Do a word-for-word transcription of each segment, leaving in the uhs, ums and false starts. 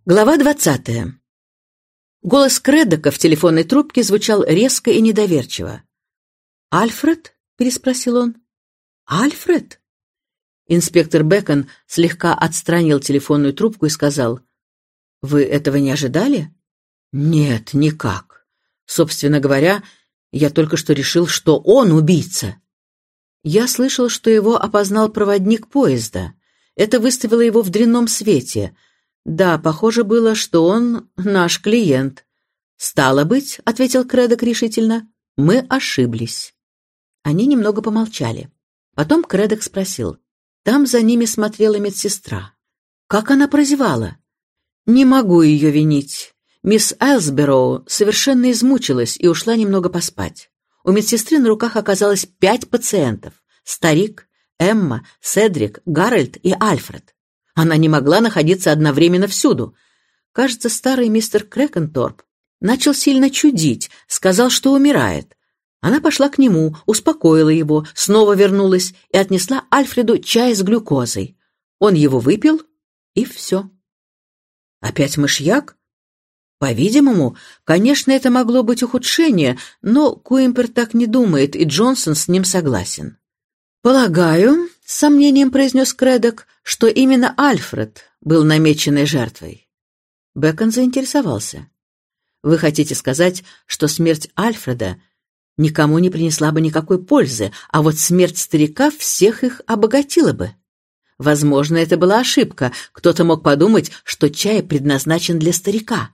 Глава двадцатая. Голос Кредока в телефонной трубке звучал резко и недоверчиво. «Альфред?» — переспросил он. «Альфред?» Инспектор Бэкон слегка отстранил телефонную трубку и сказал: «Вы этого не ожидали?» «Нет, никак. Собственно говоря, я только что решил, что он убийца». «Я слышал, что его опознал проводник поезда. Это выставило его в дрянном свете. Да, похоже было, что он наш клиент». «Стало быть», — ответил Кредок решительно, — «мы ошиблись». Они немного помолчали. Потом Кредок спросил: «Там за ними смотрела медсестра. Как она прозевала?» «Не могу ее винить. Мисс Айлсбороу совершенно измучилась и ушла немного поспать. У медсестры на руках оказалось пять пациентов: старик, Эмма, Седрик, Гарольд и Альфред. Она не могла находиться одновременно всюду. Кажется, старый мистер Крэкенторп начал сильно чудить, сказал, что умирает. Она пошла к нему, успокоила его, снова вернулась и отнесла Альфреду чай с глюкозой. Он его выпил, и все». «Опять мышьяк?» «По-видимому, конечно, это могло быть ухудшение, но Куимпер так не думает, и Джонсон с ним согласен». «Полагаю, — с сомнением произнес Кредок, — что именно Альфред был намеченной жертвой». Бэкон заинтересовался. «Вы хотите сказать, что смерть Альфреда никому не принесла бы никакой пользы, а вот смерть старика всех их обогатила бы? Возможно, это была ошибка. Кто-то мог подумать, что чай предназначен для старика».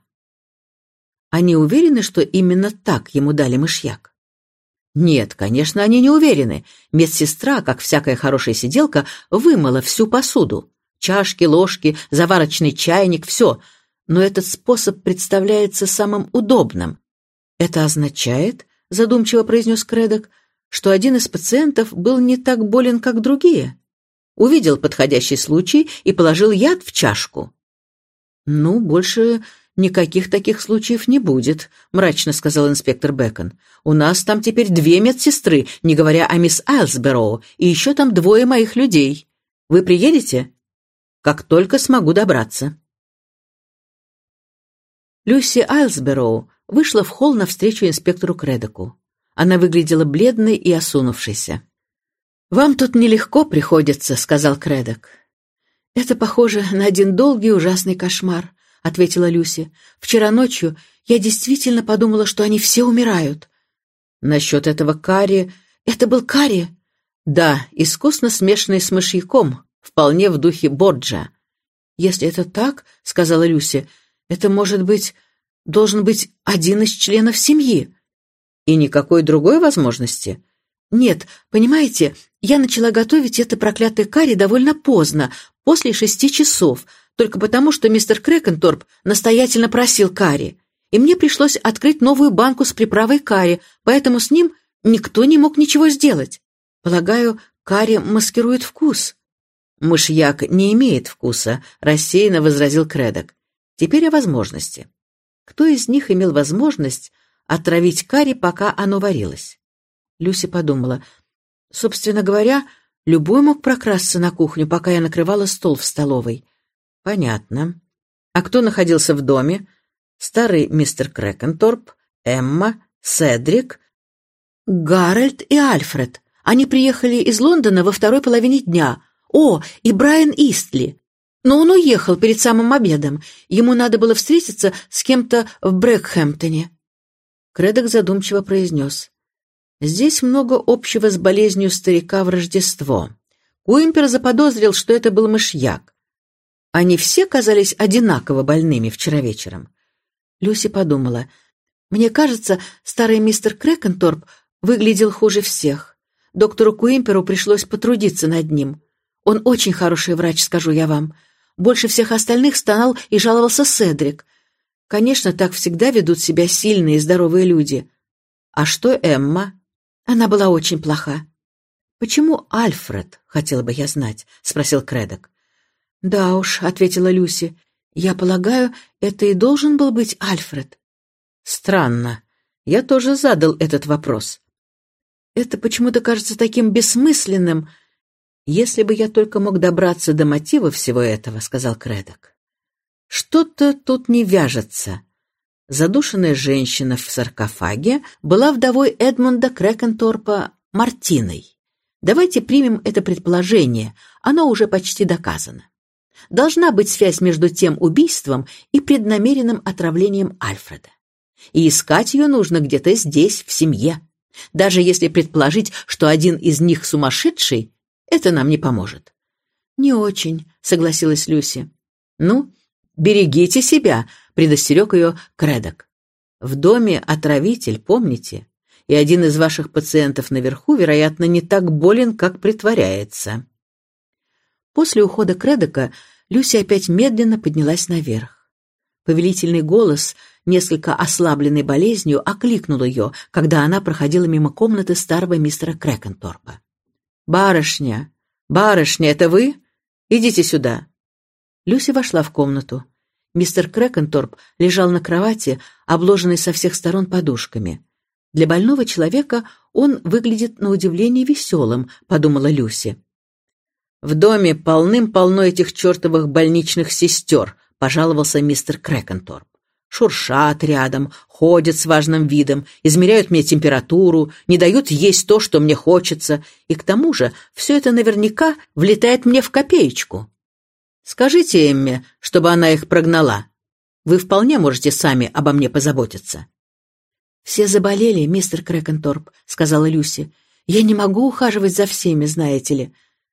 «Они уверены, что именно так ему дали мышьяк?» «Нет, конечно, они не уверены. Медсестра, как всякая хорошая сиделка, вымыла всю посуду. Чашки, ложки, заварочный чайник — все. Но этот способ представляется самым удобным». «Это означает, — задумчиво произнес Кредок, — что один из пациентов был не так болен, как другие. Увидел подходящий случай и положил яд в чашку». «Ну, больше никаких таких случаев не будет», — мрачно сказал инспектор Бэкон. «У нас там теперь две медсестры, не говоря о мисс Айлсбороу, и еще там двое моих людей. Вы приедете?» «Как только смогу добраться». Люси Айлсбороу вышла в холл навстречу инспектору Кредоку. Она выглядела бледной и осунувшейся. «Вам тут нелегко приходится», — сказал Кредок. «Это похоже на один долгий ужасный кошмар», — ответила Люси. «Вчера ночью я действительно подумала, что они все умирают». «Насчет этого карри...» «Это был карри?» «Да, искусно смешанный с мышьяком, вполне в духе Борджа». «Если это так, — сказала Люси, — это, может быть, должен быть один из членов семьи». «И никакой другой возможности?» «Нет, понимаете, я начала готовить это проклятое карри довольно поздно, после шести часов, только потому, что мистер Крэкенторп настоятельно просил карри, и мне пришлось открыть новую банку с приправой карри, поэтому с ним никто не мог ничего сделать. Полагаю, карри маскирует вкус». «Мышьяк не имеет вкуса», — рассеянно возразил Кредок. «Теперь о возможности. Кто из них имел возможность отравить карри, пока оно варилось?» Люси подумала. «Собственно говоря, любой мог прокрасться на кухню, пока я накрывала стол в столовой». «Понятно. А кто находился в доме? Старый мистер Крэкенторп, Эмма, Седрик?» «Гарольд и Альфред. Они приехали из Лондона во второй половине дня. О, и Брайан Истли. Но он уехал перед самым обедом. Ему надо было встретиться с кем-то в Брэкхэмптоне». Кредок задумчиво произнес: «Здесь много общего с болезнью старика в Рождество. Куимпер заподозрил, что это был мышьяк. Они все казались одинаково больными вчера вечером». Люси подумала: «Мне кажется, старый мистер Крэкенторп выглядел хуже всех. Доктору Куимперу пришлось потрудиться над ним. Он очень хороший врач, скажу я вам. Больше всех остальных стонал и жаловался Седрик. Конечно, так всегда ведут себя сильные и здоровые люди. А что Эмма? Она была очень плоха». «Почему Альфред, хотела бы я знать?» — спросил Кредок. «Да уж», — ответила Люси, — «я полагаю, это и должен был быть Альфред». «Странно. Я тоже задал этот вопрос. Это почему-то кажется таким бессмысленным. Если бы я только мог добраться до мотива всего этого», — сказал Кредок. Что-то тут не вяжется. Задушенная женщина в саркофаге была вдовой Эдмунда Крэкенторпа Мартиной. Давайте примем это предположение, оно уже почти доказано. Должна быть связь между тем убийством и преднамеренным отравлением Альфреда. И искать ее нужно где-то здесь, в семье. Даже если предположить, что один из них сумасшедший, это нам не поможет. «Не очень», — согласилась Люси. «Ну, берегите себя», — предостерег ее Крэддок. «В доме отравитель, помните? И один из ваших пациентов наверху, вероятно, не так болен, как притворяется». После ухода Крэддока Люси опять медленно поднялась наверх. Повелительный голос, несколько ослабленный болезнью, окликнул ее, когда она проходила мимо комнаты старого мистера Крэкенторпа. «Барышня! Барышня, это вы? Идите сюда!» Люси вошла в комнату. Мистер Крэкенторп лежал на кровати, обложенный со всех сторон подушками. Для больного человека он выглядит на удивление веселым, подумала Люси. «В доме полным-полно этих чертовых больничных сестер», — пожаловался мистер Крэкенторп. «Шуршат рядом, ходят с важным видом, измеряют мне температуру, не дают есть то, что мне хочется, и к тому же все это наверняка влетает мне в копеечку. Скажите Эмме, чтобы она их прогнала. Вы вполне можете сами обо мне позаботиться». «Все заболели, мистер Крэкенторп», — сказала Люси. «Я не могу ухаживать за всеми, знаете ли».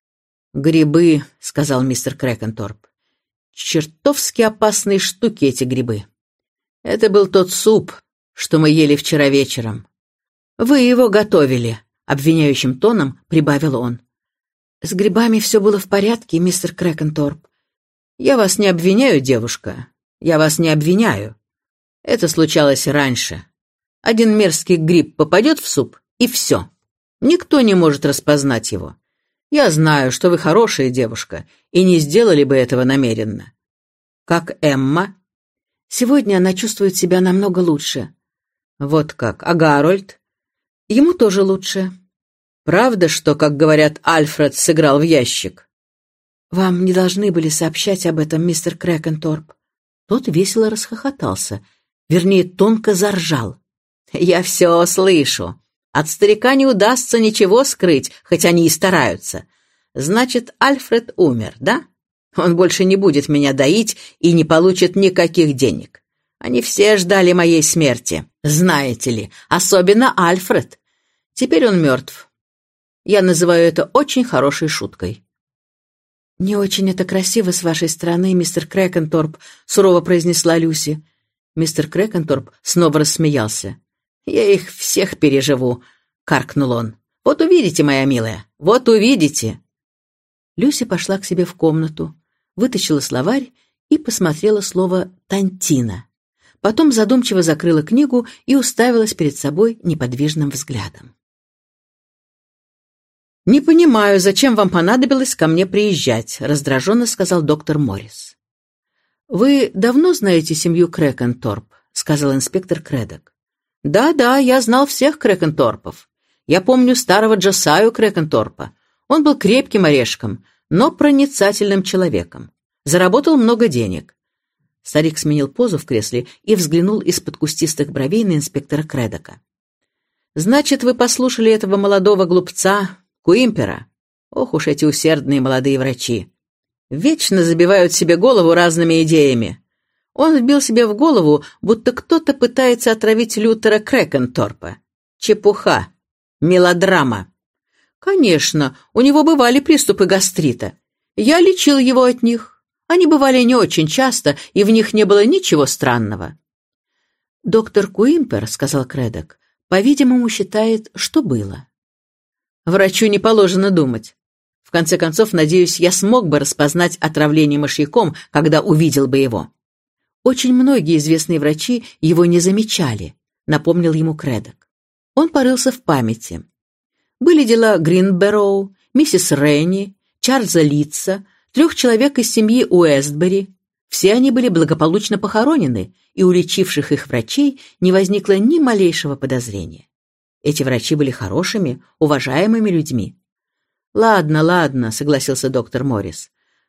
«Грибы», — сказал мистер Крэкенторп. «Чертовски опасные штуки эти грибы. Это был тот суп, что мы ели вчера вечером. Вы его готовили», — обвиняющим тоном прибавил он. «С грибами все было в порядке, мистер Крэкенторп». «Я вас не обвиняю, девушка. Я вас не обвиняю. Это случалось раньше. Один мерзкий гриб попадет в суп, и все. Никто не может распознать его. Я знаю, что вы хорошая девушка, и не сделали бы этого намеренно. Как Эмма?» «Сегодня она чувствует себя намного лучше». «Вот как. А Гарольд?» «Ему тоже лучше». «Правда, что, как говорят, Альфред сыграл в ящик?» «Вам не должны были сообщать об этом, мистер Крэкенторп». Тот весело расхохотался, вернее, тонко заржал. «Я все слышу. От старика не удастся ничего скрыть, хоть они и стараются. Значит, Альфред умер, да? Он больше не будет меня доить и не получит никаких денег. Они все ждали моей смерти, знаете ли, особенно Альфред. Теперь он мертв. Я называю это очень хорошей шуткой». «Не очень это красиво с вашей стороны, мистер Крэкенторп», — сурово произнесла Люси. Мистер Крэкенторп снова рассмеялся. «Я их всех переживу», — каркнул он. «Вот увидите, моя милая, вот увидите». Люси пошла к себе в комнату, вытащила словарь и посмотрела слово «тантина». Потом задумчиво закрыла книгу и уставилась перед собой неподвижным взглядом. «Не понимаю, зачем вам понадобилось ко мне приезжать», — раздраженно сказал доктор Моррис. «Вы давно знаете семью Крэкенторп?» — сказал инспектор Крэддок. «Да-да, я знал всех Крэкенторпов. Я помню старого Джосаю Крэкенторпа. Он был крепким орешком, но проницательным человеком. Заработал много денег». Старик сменил позу в кресле и взглянул из-под кустистых бровей на инспектора Крэддока. «Значит, вы послушали этого молодого глупца Куимпера? Ох уж эти усердные молодые врачи. Вечно забивают себе голову разными идеями. Он вбил себе в голову, будто кто-то пытается отравить Лютера Крэкенторпа. Чепуха. Мелодрама. Конечно, у него бывали приступы гастрита. Я лечил его от них. Они бывали не очень часто, и в них не было ничего странного. «Доктор Куимпер, — сказал Крэддок, — по-видимому, считает, что было». «Врачу не положено думать. В конце концов, надеюсь, я смог бы распознать отравление мышьяком, когда увидел бы его». «Очень многие известные врачи его не замечали», — напомнил ему Крэддок. Он порылся в памяти. Были дела Гринбэроу, миссис Ренни, Чарльза Литца, трех человек из семьи Уэстбери. Все они были благополучно похоронены, и у лечивших их врачей не возникло ни малейшего подозрения. Эти врачи были хорошими, уважаемыми людьми. «Ладно, ладно», — согласился доктор Моррис.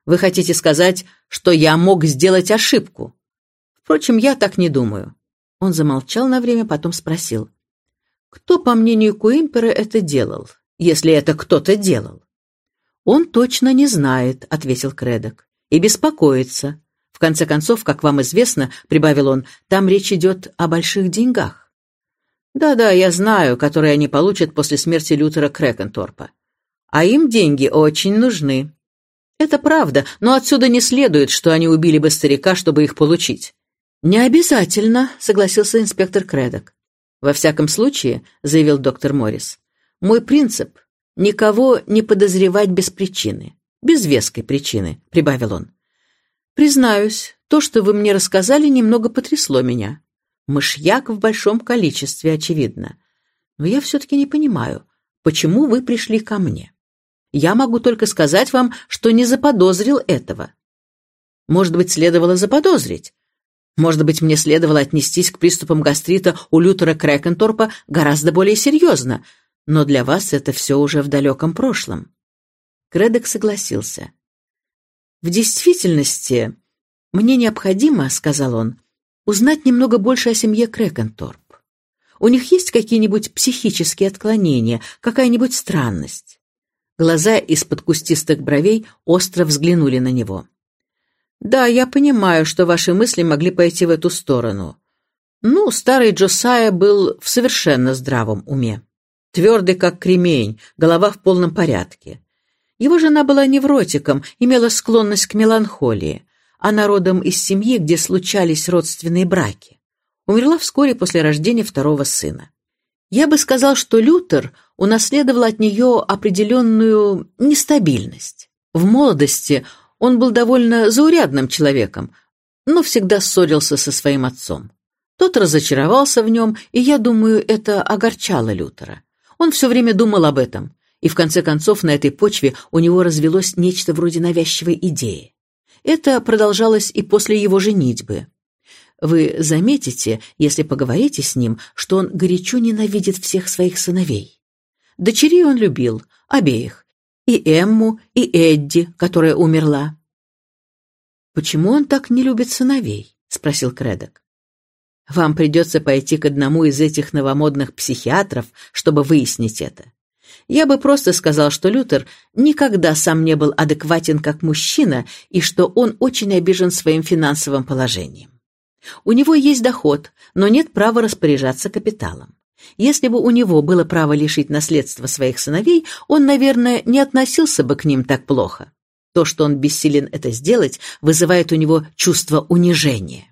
Вы хотите сказать, что я мог сделать ошибку? Впрочем, я так не думаю». Он замолчал на время, потом спросил: «Кто, по мнению Куимпера, это делал, если это кто-то делал?» «Он точно не знает», — ответил Кредок, — «и беспокоится. В конце концов, как вам известно, — прибавил он, — там речь идет о больших деньгах». «Да-да, я знаю, которые они получат после смерти Лютера Крэкенторпа. А им деньги очень нужны». «Это правда, но отсюда не следует, что они убили бы старика, чтобы их получить». «Не обязательно», — согласился инспектор Кредок. «Во всяком случае, — заявил доктор Моррис, — мой принцип — никого не подозревать без причины, без веской причины», — прибавил он. «Признаюсь, то, что вы мне рассказали, немного потрясло меня. Мышьяк в большом количестве, очевидно. Но я все-таки не понимаю, почему вы пришли ко мне. Я могу только сказать вам, что не заподозрил этого. Может быть, следовало заподозрить. Может быть, мне следовало отнестись к приступам гастрита у Лютера Крэкенторпа гораздо более серьезно, но для вас это все уже в далеком прошлом». Кредок согласился. «В действительности, мне необходимо, — сказал он, — узнать немного больше о семье Крэкенторп. У них есть какие-нибудь психические отклонения, какая-нибудь странность?» Глаза из-под кустистых бровей остро взглянули на него. «Да, я понимаю, что ваши мысли могли пойти в эту сторону. Ну, старый Джосайя был в совершенно здравом уме. Твердый, как кремень, голова в полном порядке. Его жена была невротиком, имела склонность к меланхолии. Она родом из семьи, где случались родственные браки. Умерла вскоре после рождения второго сына. Я бы сказал, что Лютер унаследовал от нее определенную нестабильность. В молодости он был довольно заурядным человеком, но всегда ссорился со своим отцом. Тот разочаровался в нем, и, я думаю, это огорчало Лютера. Он все время думал об этом, и в конце концов на этой почве у него развелось нечто вроде навязчивой идеи. Это продолжалось и после его женитьбы. Вы заметите, если поговорите с ним, что он горячо ненавидит всех своих сыновей. Дочерей он любил, обеих, и Эмму, и Эдди, которая умерла. «Почему он так не любит сыновей?» — спросил Кредок. «Вам придется пойти к одному из этих новомодных психиатров, чтобы выяснить это. Я бы просто сказал, что Лютер никогда сам не был адекватен как мужчина и что он очень обижен своим финансовым положением. У него есть доход, но нет права распоряжаться капиталом. Если бы у него было право лишить наследства своих сыновей, он, наверное, не относился бы к ним так плохо. То, что он бессилен это сделать, вызывает у него чувство унижения.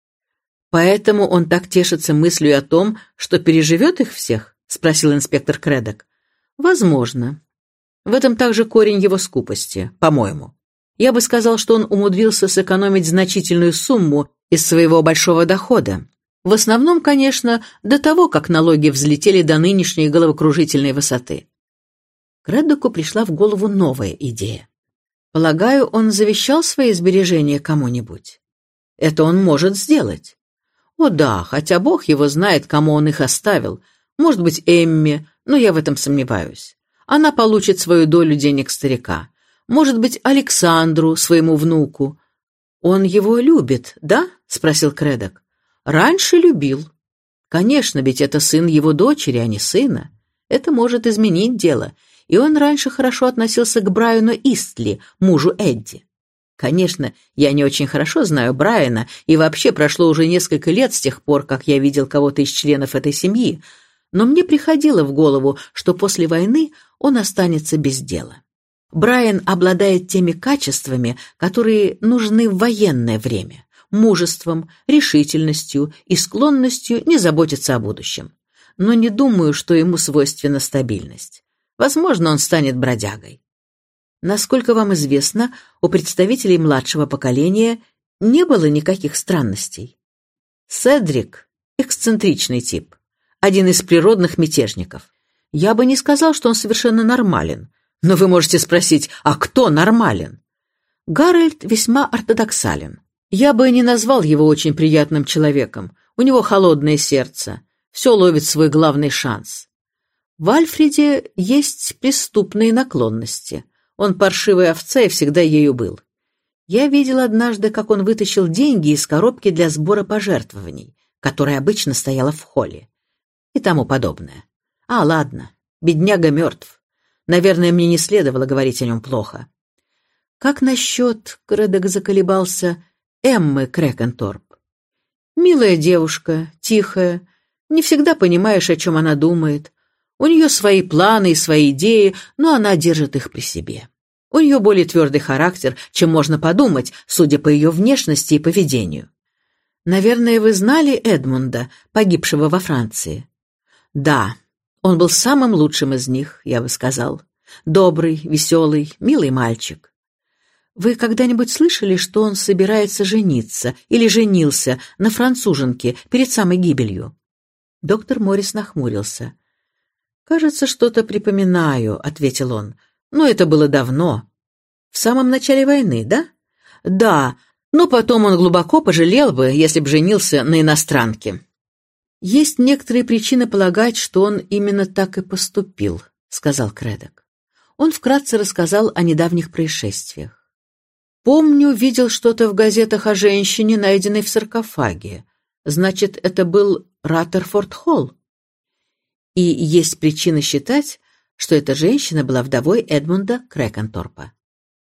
Поэтому он так тешится мыслью о том, что переживет их всех?» — спросил инспектор Кредок. «Возможно. В этом также корень его скупости, по-моему. Я бы сказал, что он умудрился сэкономить значительную сумму из своего большого дохода. В основном, конечно, до того, как налоги взлетели до нынешней головокружительной высоты». Кредоку пришла в голову новая идея. «Полагаю, он завещал свои сбережения кому-нибудь? Это он может сделать». «О да, хотя Бог его знает, кому он их оставил. Может быть, Эмме, но я в этом сомневаюсь. Она получит свою долю денег старика. Может быть, Александру, своему внуку». «Он его любит, да?» — спросил Кредок. «Раньше любил. Конечно, ведь это сын его дочери, а не сына. Это может изменить дело. И он раньше хорошо относился к Брайану Истли, мужу Эдди. Конечно, я не очень хорошо знаю Брайана, и вообще прошло уже несколько лет с тех пор, как я видел кого-то из членов этой семьи, но мне приходило в голову, что после войны он останется без дела. Брайан обладает теми качествами, которые нужны в военное время: мужеством, решительностью и склонностью не заботиться о будущем. Но не думаю, что ему свойственна стабильность. Возможно, он станет бродягой. Насколько вам известно, у представителей младшего поколения не было никаких странностей. Седрик — эксцентричный тип, один из природных мятежников. Я бы не сказал, что он совершенно нормален, но вы можете спросить, а кто нормален? Гарольд весьма ортодоксален. Я бы не назвал его очень приятным человеком. У него холодное сердце, все ловит свой главный шанс. В Альфреде есть преступные наклонности. Он паршивая овца и всегда ею был. Я видел однажды, как он вытащил деньги из коробки для сбора пожертвований, которая обычно стояла в холле, и тому подобное. А, ладно, бедняга мертв. Наверное, мне не следовало говорить о нем плохо. Как насчет, Крэддок заколебался, Эммы Крэкенторп? Милая девушка, тихая, не всегда понимаешь, о чем она думает. У нее свои планы и свои идеи, но она держит их при себе. У нее более твердый характер, чем можно подумать, судя по ее внешности и поведению. Наверное, вы знали Эдмунда, погибшего во Франции? Да, он был самым лучшим из них, я бы сказал. Добрый, веселый, милый мальчик. Вы когда-нибудь слышали, что он собирается жениться или женился на француженке перед самой гибелью? Доктор Моррис нахмурился. «Кажется, что-то припоминаю», — ответил он. «Но это было давно. В самом начале войны, да?» «Да, но потом он глубоко пожалел бы, если б женился на иностранке». «Есть некоторые причины полагать, что он именно так и поступил», — сказал Крэддок. Он вкратце рассказал о недавних происшествиях. «Помню, видел что-то в газетах о женщине, найденной в саркофаге. Значит, это был Раттерфорд-Холл. И есть причина считать, что эта женщина была вдовой Эдмунда Крэкенторпа».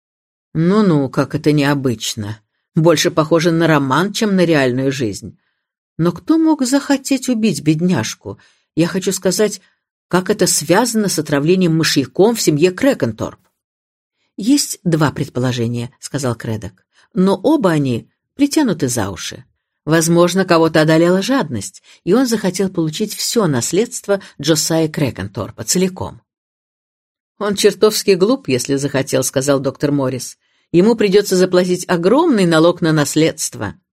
«Ну-ну, как это необычно. Больше похоже на роман, чем на реальную жизнь. Но кто мог захотеть убить бедняжку? Я хочу сказать, как это связано с отравлением мышьяком в семье Крэкенторп?» «Есть два предположения», — сказал Крэддок, «но оба они притянуты за уши. Возможно, кого-то одолела жадность, и он захотел получить все наследство Джосайи Крэкенторпа целиком». «Он чертовски глуп, если захотел», — сказал доктор Моррис. «Ему придется заплатить огромный налог на наследство».